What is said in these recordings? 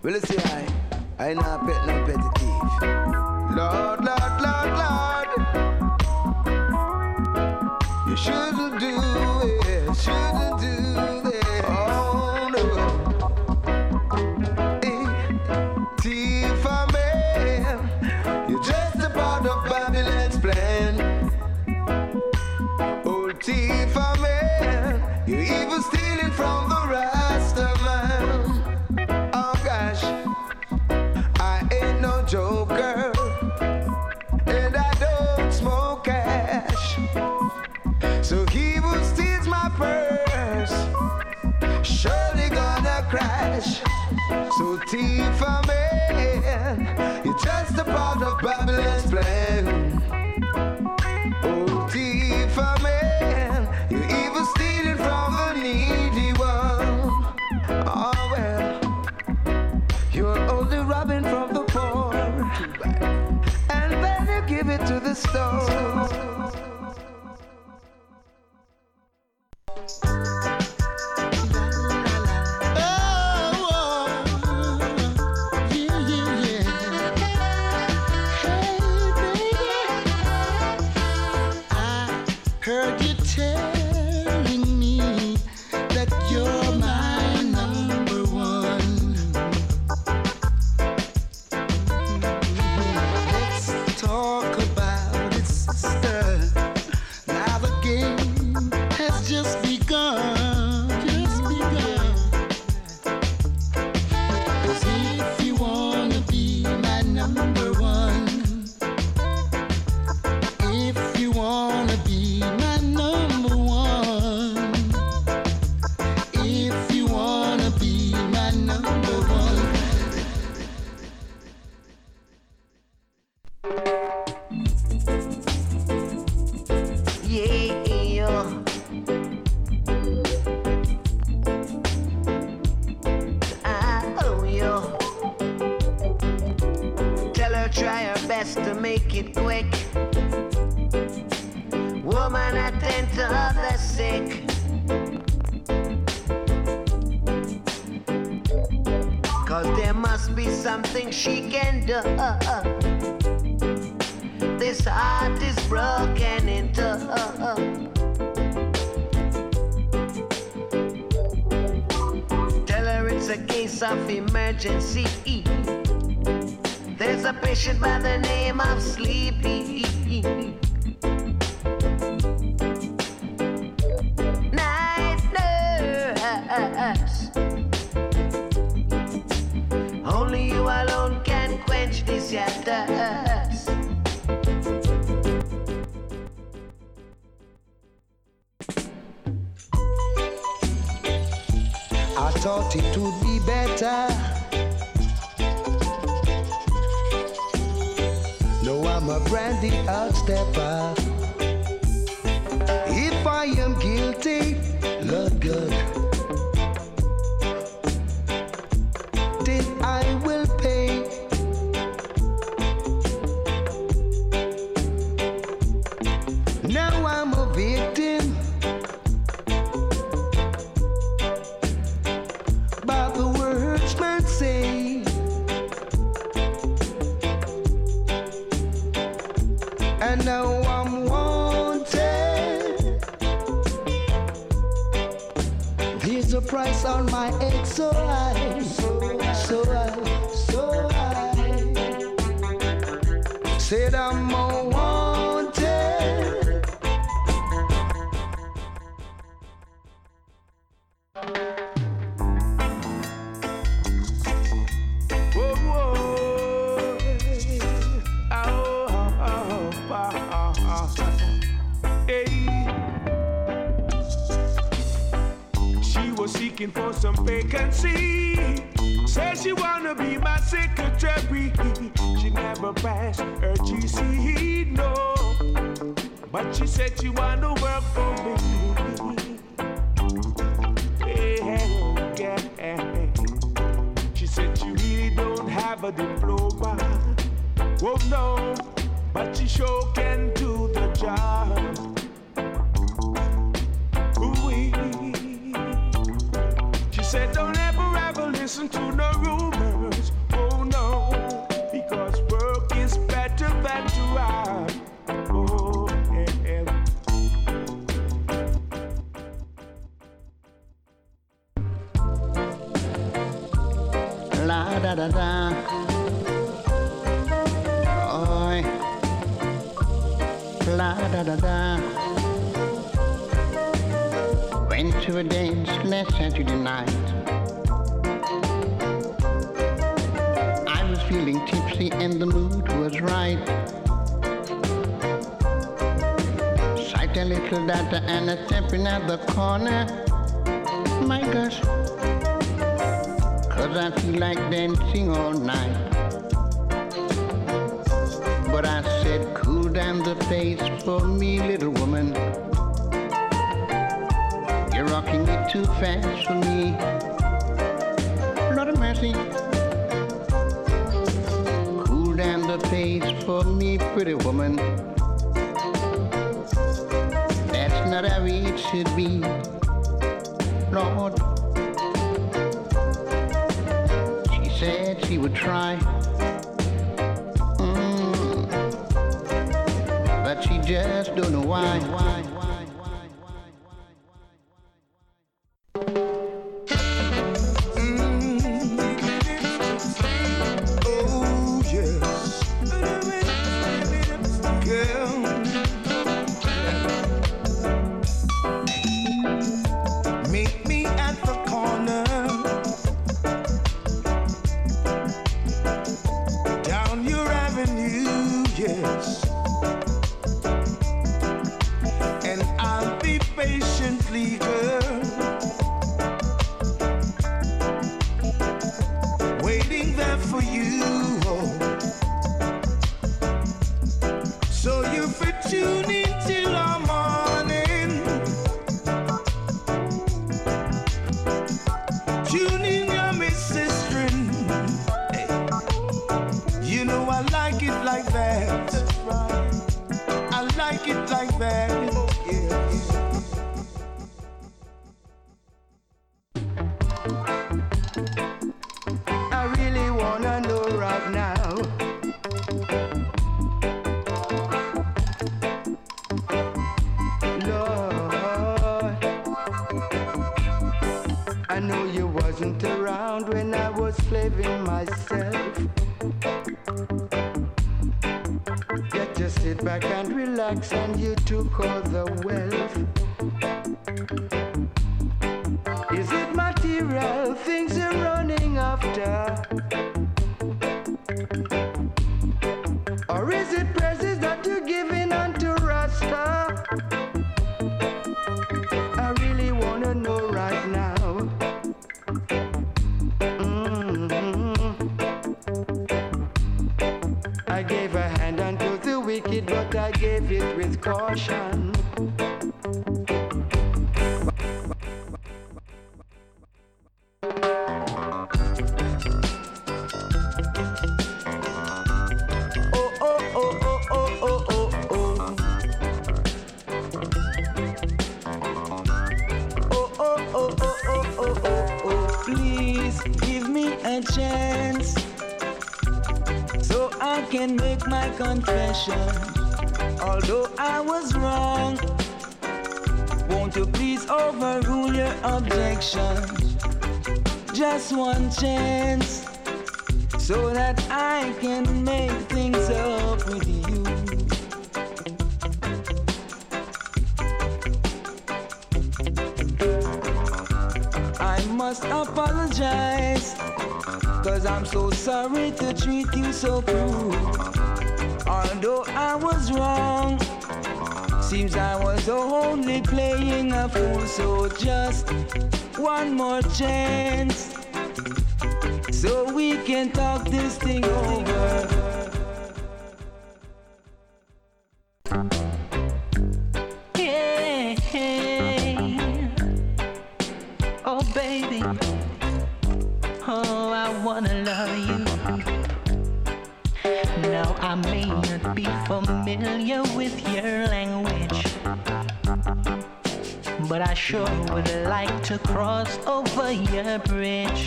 Well, you see, I not pet no petty thief. Lord, Lord, Lord, Lord, you shouldn't do it, shouldn't do that. Oh no, thief a man, you're just a part of Babylon's plan. Oh, thief a man, you're even stealing from the Rasta man. Oh gosh, I ain't no joker, and I don't smoke hash. So he who steals my purse, surely gonna crash. So thief a man, you're just a part of Babylon's plan. Oh, thief a man, you're even stealing from the needy one. Oh well, you're only robbing from the poor, and then you give it to the store. Heard you telling me that you're my number one. Let's talk about it, sister. Now the game has just begun. Just begun. 'Cause if you wanna be my number one, if you wanna be my number one, if you wanna be my number one. Yeah. I owe you. Tell her try her best to make it quick. Woman, attend to the sick. Cause there must be something she can do. This heart is broken into. Tell her it's a case of emergency. There's a patient by the name of Sleepy. Night nurse, only you alone can quench this your thirst. I thought it would be better. No, I'm a brandy outstepper. If I am guilty, Lord God, then I will pay. Now I'm a victim, by the words men say, and now I'm wanted. There's a price on my head, so high, so high, so high. Said I'm more wanted. Whoa, whoa. Hey. She was seeking for some vacancy. Said she wanna be my secretary. She never passed her GC, no. But she said she wanna work for me. Yeah. She said she really don't have a diploma. Oh no, but she sure can do the job. Ooh-wee. She said don't ever listen to no rumors. La da da da. Oi. La da da da. Went to a dance last Saturday night. I was feeling tipsy and the mood was right. Sight a little data and a stepping at the corner. My gosh, 'cause I feel like dancing all night. But I said, cool down the pace for me, little woman. You're rocking it too fast for me. Lord of mercy. Cool down the pace for me, pretty woman. That's not how it should be, Lord. She said she would try. But she just don't know why. And you took all the wealth. Is it material things you're running after? Or is it praises that you're giving unto Rasta? I really wanna know right now. I gave a hand unto the wicked, but I gave it with caution. Please give me a chance so I can make my confession. Although I was wrong, won't you please overrule your objections? Just one chance so that I can make things up with you. I must apologize, 'cause I'm so sorry to treat you so cruel. Although I was wrong, seems I was only playing a fool. So just one more chance so we can talk this thing over. Yeah. Oh baby, oh I wanna love you. Now I may not be familiar with your language, but I sure would like to cross over your bridge.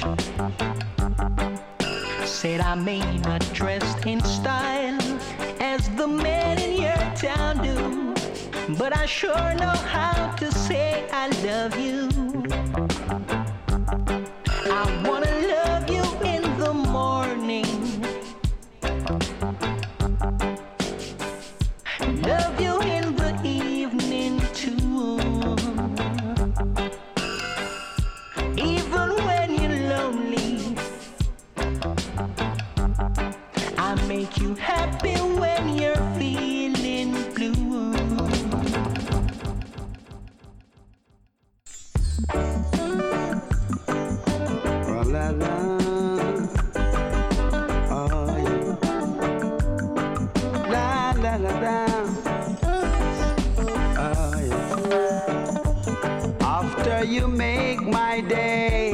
Said I may not dress in style as the men in your town do, but I sure know how to say I love you. I wanna love you in the la la. Oh yeah. La la la la. Oh yeah. After you make my day,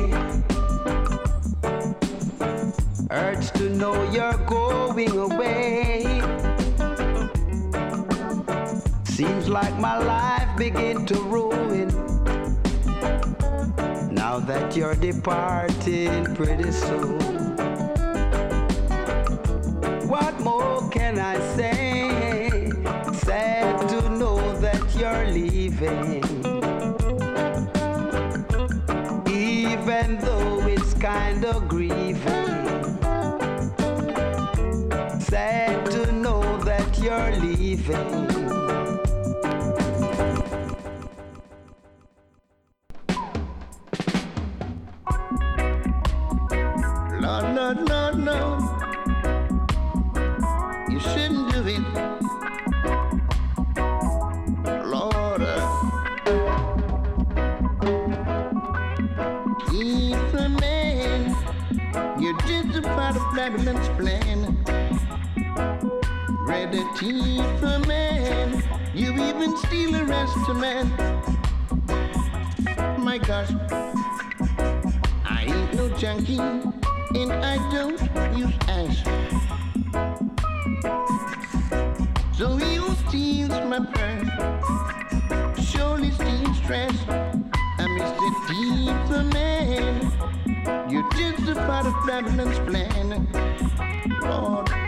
hurts to know you're going away. Seems like my life begin to ruin now that you're departing pretty soon. What more can I say? Sad to know that you're leaving, even though it's kind of grieving. Sad to know that you're leaving. No, you shouldn't do it, Lord. Keep the man, you're just a part of Babylon's plan. Ready to keep the man, you even steal a rest of man. My gosh, I ain't no junkie. And I don't use ash. So you steals my purse, surely steals trash. I'm Mr. Deep the man. You're just a part of Babylon's plan, Lord.